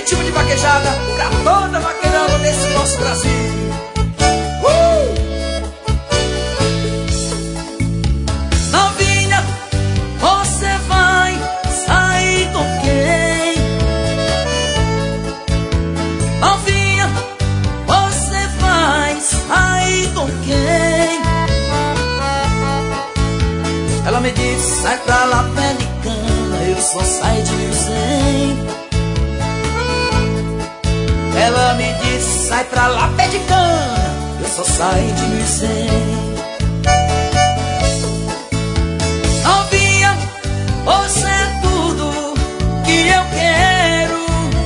ritmo de vaquejada pra toda vaquejada desse nosso Brasil. Novinha, você vai sair com quem? Novinha, você vai sair com quem? Ela me disse, sai pra lá, pé de cana, eu só saio de 1100. Ela me disse, sai pra lá, pé de cana, eu só saio de 1100. Novinha, você é tudo que eu quero.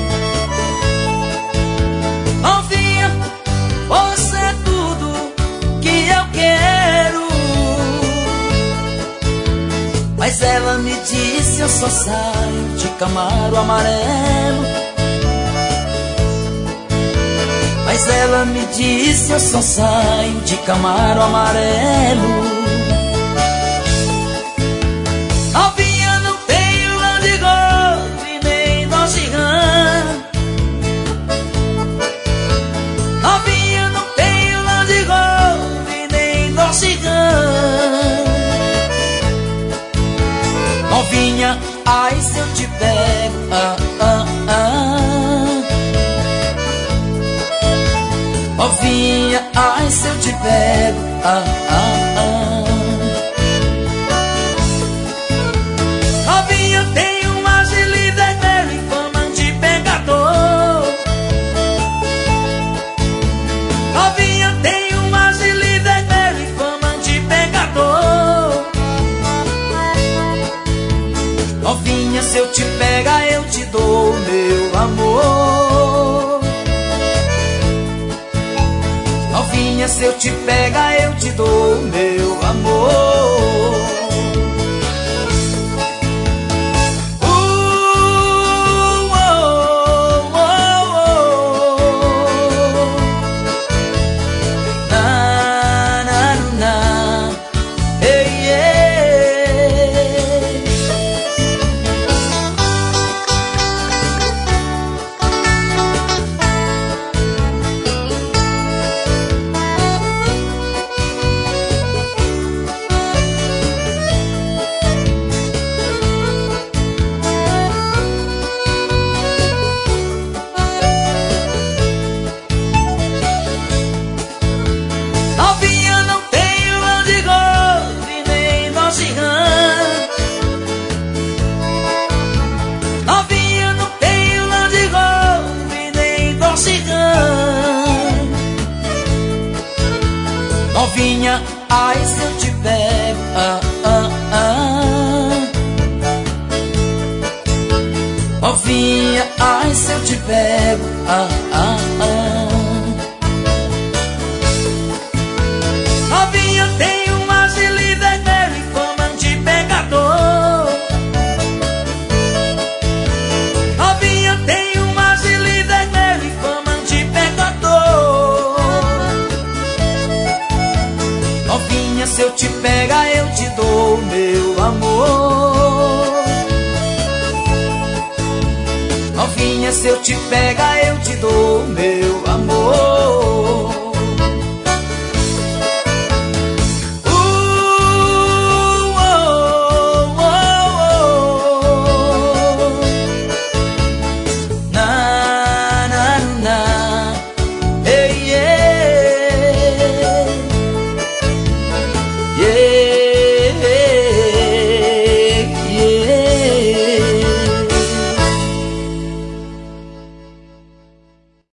Novinha, você é tudo que eu quero. Mas ela me disse, eu só saio de Camaro amarelo. Mas ela me disse, eu só saio de Camaro amarelo. Novinha, não tenho Land Rover nem Dodge Ram. Novinha, não tenho Land Rover nem Dodge Ram. Novinha, ai se eu te pego, Novinha, ai se eu te pego, Novinha, tem um agile vermelho e fama de pegador. Novinha, tem um agile vermelho e fama de pegador. Novinha, se eu te pegar eu te dou meu amor. Novinha, se eu te pegar eu te dou meu amor. Na, na, na. Ei, ei. Novinha, não tenho Land Rover nem Dodge Ram. Novinha, não tenho Land Rover nem Dodge Ram. Novinha, ai se eu te pego, Novinha, ai se eu te pego, Novinha, tem um agile vermelho e fama de pegador. Novinha, tem um agile vermelho e fama de pegador. Novinha, se eu te pegar eu te dou meu amor. Novinha, se eu te pegar eu te dou meu amor.